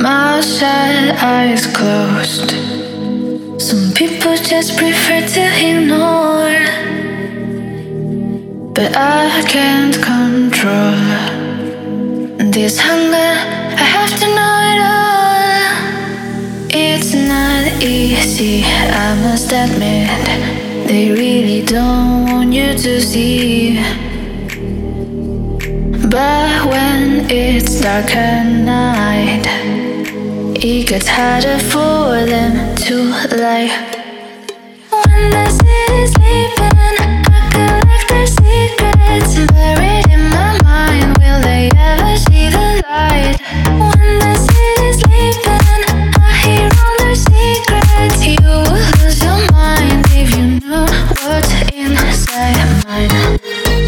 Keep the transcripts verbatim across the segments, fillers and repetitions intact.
Mouth shut, eyes closed. Some people just prefer to ignore, but I can't control this hunger. I have to know it all. It's not easy, I must admit. They really don't want you to see. But when it's dark at night, it gets harder for them to lie. When the city's sleeping, I collect their secrets buried in my mind. Will they ever see the light? When the city's sleeping, I hear all their secrets. You would lose your mind if you knew what's inside mine.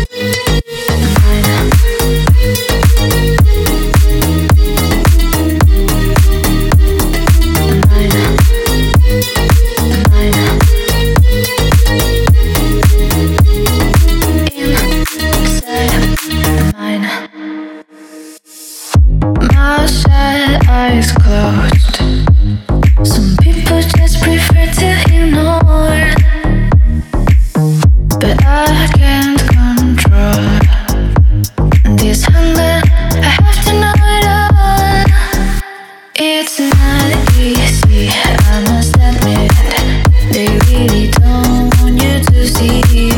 Mouth shut, eyes closed. Some people just prefer to ignore, but I can't control this hunger. I have to know it all. It's not easy, I must admit. They really don't want you to see.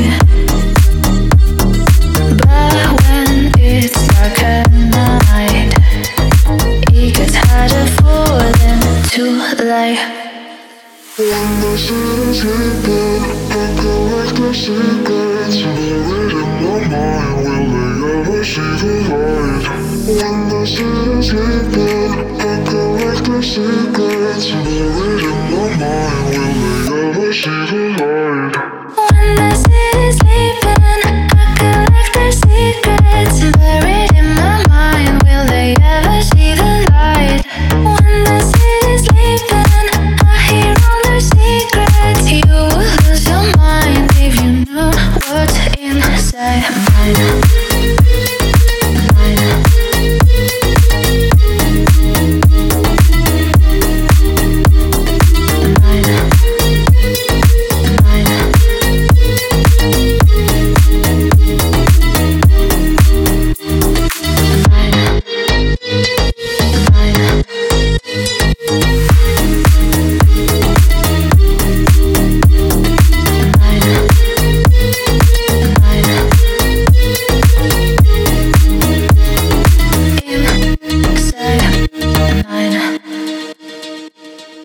But when it's dark at night, it gets harder for them to lie. When the city's sleeping, I collect their secrets buried in my mind. Will they ever see the light? When the city's sleeping, I collect their secrets buried